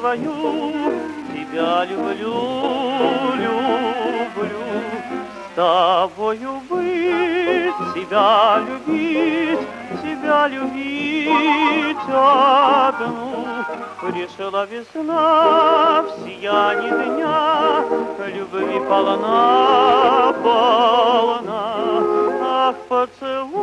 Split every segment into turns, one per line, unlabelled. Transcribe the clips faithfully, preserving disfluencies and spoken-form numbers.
свою, тебя люблю, люблю. С тобою быть, тебя любить, тебя любить одну. Решила весна в сиянии дня, любви полна, полна. Ах, поцелуй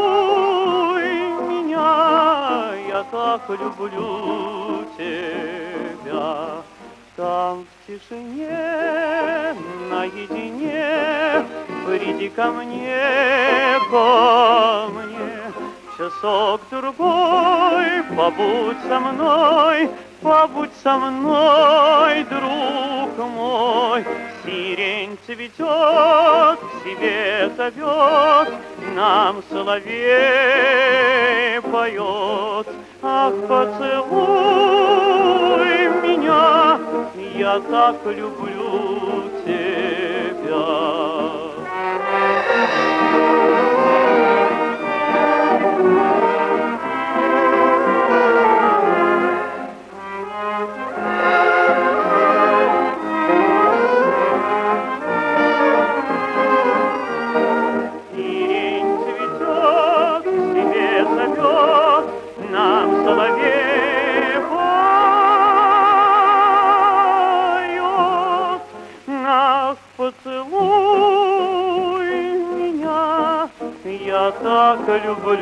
меня, я так люблю тебя. Там в тишине, наедине, приди ко мне, ко мне. Часок другой, побудь со мной, побудь со мной, друг мой. Сирень цветет, к себе зовет, нам соловей поет. Ах, поцелуй меня, я так люблю тебя. Сирень цветет, к себе зовет, нам соловей поет. Ах, поцелуй меня, я так люблю